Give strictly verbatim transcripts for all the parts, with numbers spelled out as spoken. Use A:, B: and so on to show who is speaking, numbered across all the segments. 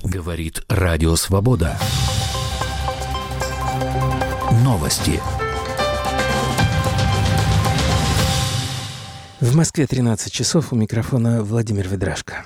A: Говорит Радио Свобода. Новости.
B: В Москве тринадцать часов, у микрофона Владимир Ведрашко.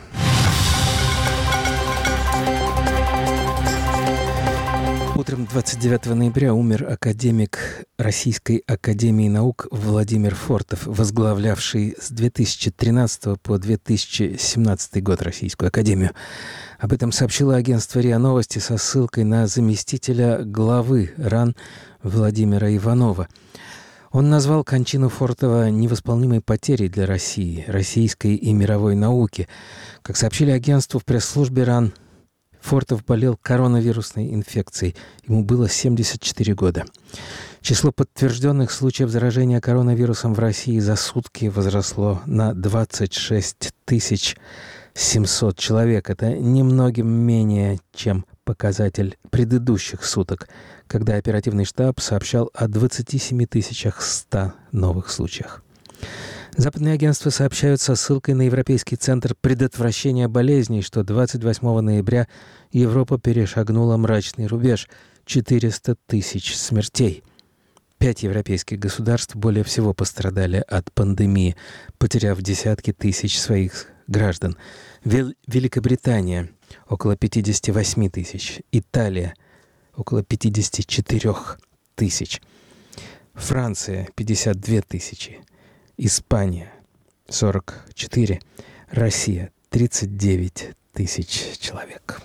B: Утром двадцать девятого ноября умер академик Российской академии наук Владимир Фортов, возглавлявший с две тысячи тринадцатого по две тысячи семнадцатый год Российскую академию. Об этом сообщило агентство РИА Новости со ссылкой на заместителя главы РАН Владимира Иванова. Он назвал кончину Фортова невосполнимой потерей для России, российской и мировой науки. Как сообщили агентству в пресс-службе РАН, Фортов болел коронавирусной инфекцией. Ему было семьдесят четыре года. Число подтвержденных случаев заражения коронавирусом в России за сутки возросло на двадцать шесть тысяч семьсот человек. Это немногим менее, чем показатель предыдущих суток, когда оперативный штаб сообщал о двадцати семи тысячах ста новых случаях. Западные агентства сообщают со ссылкой на Европейский центр предотвращения болезней, что двадцать восьмого ноября Европа перешагнула мрачный рубеж – четыреста тысяч смертей. Пять европейских государств более всего пострадали от пандемии, потеряв десятки тысяч своих граждан. Вел- Великобритания – около пятьдесят восемь тысяч, Италия – около пятьдесят четыре тысяч, Франция – пятьдесят две тысячи, Испания – сорок четыре, Россия – тридцать девять тысяч человек.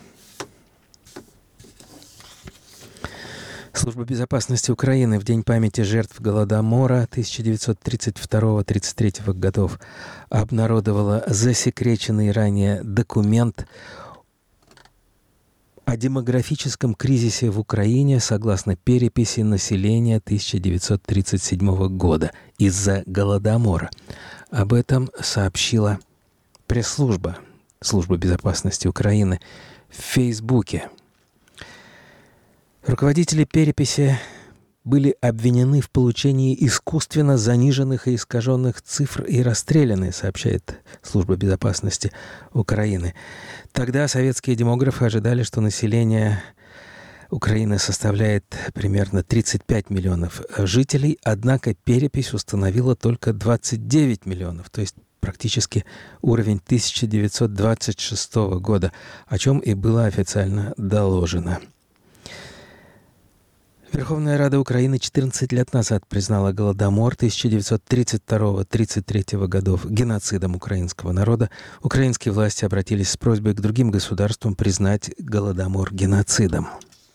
B: Служба безопасности Украины в День памяти жертв Голодомора тысяча девятьсот тридцать второго — тридцать третьего годов обнародовала засекреченный ранее документ о демографическом кризисе в Украине согласно переписи населения тысяча девятьсот тридцать седьмого года из-за Голодомора. Об этом сообщила пресс-служба Службы безопасности Украины в Фейсбуке. Руководители переписи были обвинены в получении искусственно заниженных и искаженных цифр и расстреляны, сообщает Служба безопасности Украины. Тогда советские демографы ожидали, что население Украины составляет примерно тридцать пять миллионов жителей, однако перепись установила только двадцать девять миллионов, то есть практически уровень тысяча девятьсот двадцать шестого года, о чем и было официально доложено. Верховная Рада Украины четырнадцать лет назад признала Голодомор тысяча девятьсот тридцать второго — тридцать третьего годов геноцидом украинского народа. Украинские власти обратились с просьбой к другим государствам признать Голодомор геноцидом.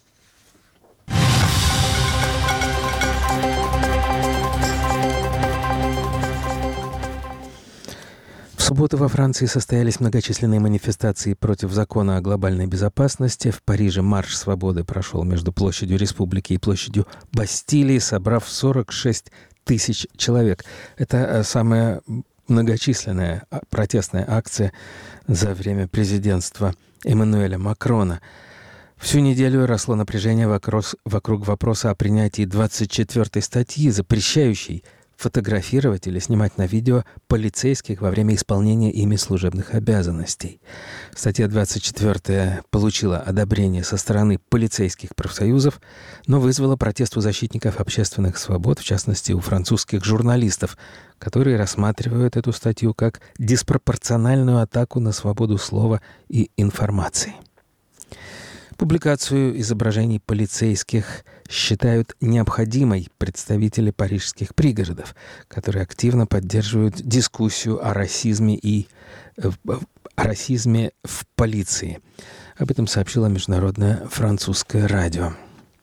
B: В субботу во Франции состоялись многочисленные манифестации против закона о глобальной безопасности. В Париже марш свободы прошел между площадью Республики и площадью Бастилии, собрав сорок шесть тысяч человек. Это самая многочисленная протестная акция за время президентства Эммануэля Макрона. Всю неделю росло напряжение вокруг вопроса о принятии двадцать четвёртой статьи, запрещающей фотографировать или снимать на видео полицейских во время исполнения ими служебных обязанностей. Статья двадцать четвёртая получила одобрение со стороны полицейских профсоюзов, но вызвала протест у защитников общественных свобод, в частности, у французских журналистов, которые рассматривают эту статью как диспропорциональную атаку на свободу слова и информации. Публикацию изображений полицейских считают необходимой представители парижских пригородов, которые активно поддерживают дискуссию о расизме и о расизме в полиции. Об этом сообщило Международное французское радио.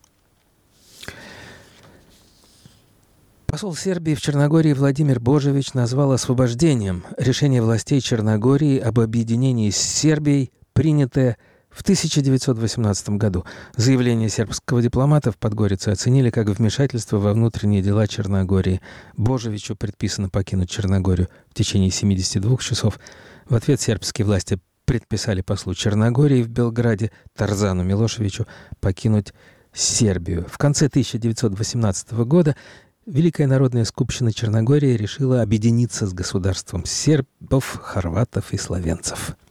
B: Посол Сербии в Черногории Владимир Божевич назвал освобождением решение властей Черногории об объединении с Сербией, принятое в тысяча девятьсот восемнадцатом году. Заявление сербского дипломата в Подгорице оценили как вмешательство во внутренние дела Черногории. Божевичу предписано покинуть Черногорию в течение семидесяти двух часов. В ответ сербские власти предписали послу Черногории в Белграде Тарзану Милошевичу покинуть Сербию. В конце тысяча девятьсот восемнадцатого года Великая народная скупщина Черногории решила объединиться с государством сербов, хорватов и словенцев.